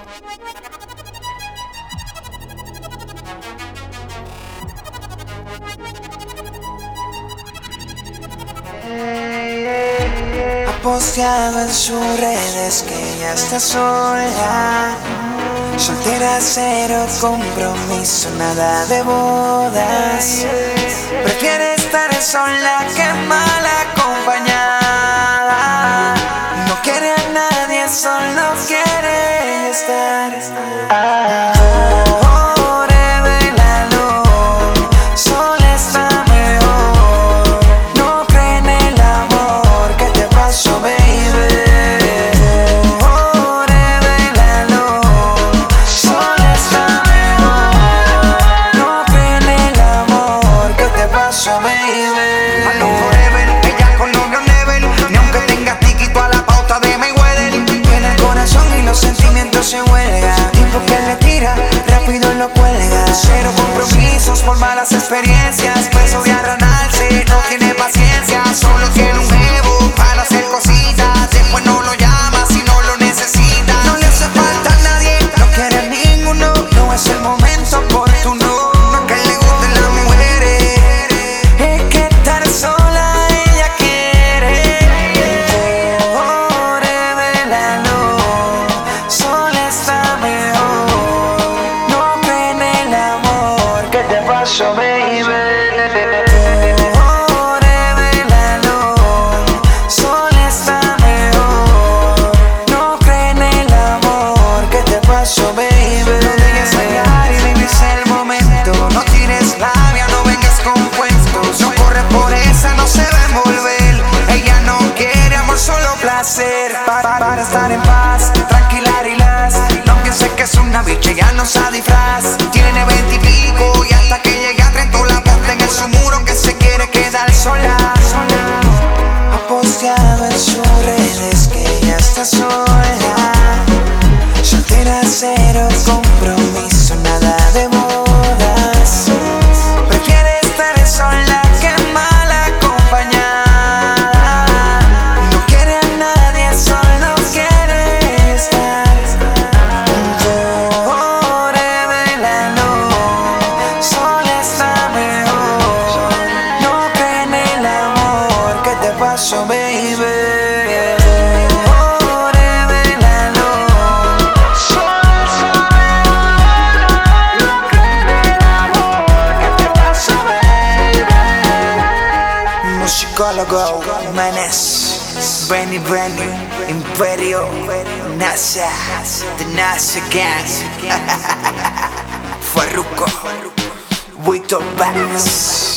Ha posteado en sus redes que ya está sola, soltera, cero compromiso, nada de bodas. Prefiere estar sola que mal acompañada. No quiere a nadie, solo quiere estar. Se huelga, tipo que le tira, rápido lo cuelga. Cero compromisos por malas experiencias, preso de arranarse, no tiene paciencia. Solo tiene un ego para hacer cositas, después no lo llama si no lo necesita. No le hace falta a nadie, no quiere a ninguno, no es el momento oportuno. No es que le gusten las mujeres, es que estar sola ella quiere. So baby, révélalo, sola está mejor. No cree en el amor, ¿qué te pasó, baby? No dejes fallar y vives el momento. No tires labia, no vengas con cuentos. No corres por esa, no se va a envolver. Ella no quiere amor, solo placer. Para estar en paz, tranquila, relax. No pienses que es una bicha, ya no usa disfraz. Tiene 20 y pico y hasta que llegue a 30 la ponte en su muro que se quiere quedar sola. Ha posteado en sus redes que ya está sola, soltera, cero compromiso, nada de bodas. Prefiere estar sola que mal acompañada. No quiere a nadie, solo quiere estar. So baby, révélalo, no cree en el amor, ¿qué te pasa, baby? Musicólogo, Menes, Benny, Imperio, NASA, The NASA Gang, Farruko, Wito Bass.